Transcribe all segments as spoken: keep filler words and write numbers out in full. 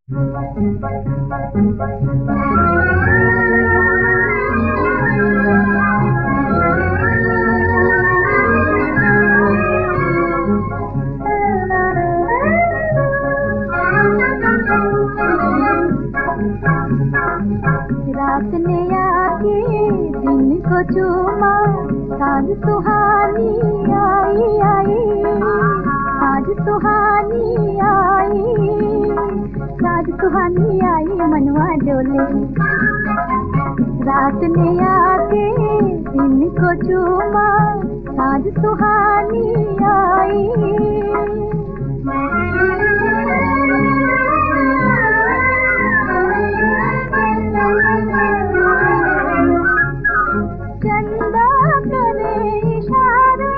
रात ने आके दिन को चूमा, साँझ सुहानी आई आई, साँझ सुहानी आई, साँझ सुहानी आई मनवा डोले। रात ने आके दिन को चूमा, साँझ सुहानी आई। चंदा करे इशारे,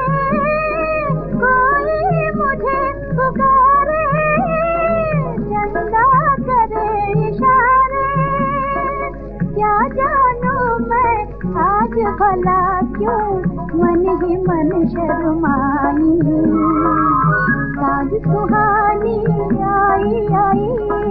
कोई मुझे पुकारे, चंदा करे इशारे, क्या जानूं मैं आज भला क्यों मन ही मन शर्माई। साँझ सुहानी आई आई।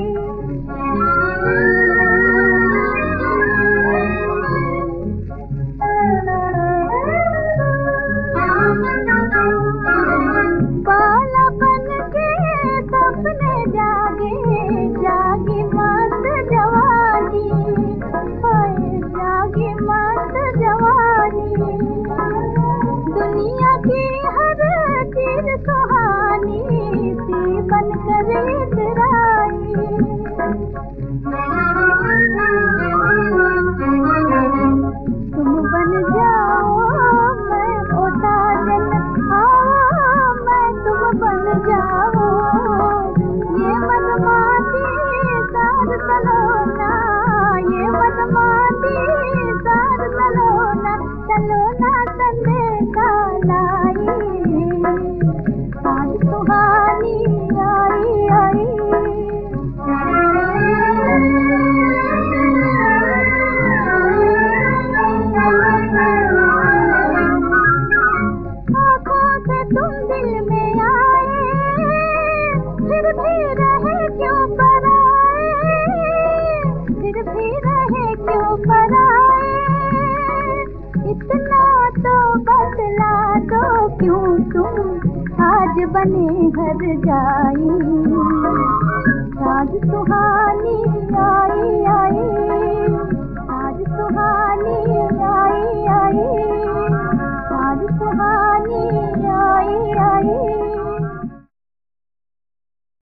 बालापन के सपने जागे, जागी मस्त जवानी, जागी मस्त जवानी। दुनिया की हर चीज सुहानी सी बन कर इतराई। तुम बन जाओ मैं ओ साजन, आओ मैं तुम बन जाओ, ये मदमाती साथ सलोना, ये मदमाती साथ सलोना, सलोना संदेशा लाई। साँझ सुहानी आई आई। आँखों से तुम दिल में आए, फिर भी रहे क्यों पराए, फिर भी रहे क्यों पराए। इतना तो बतला दो क्यों तुम आज बने हर जाई।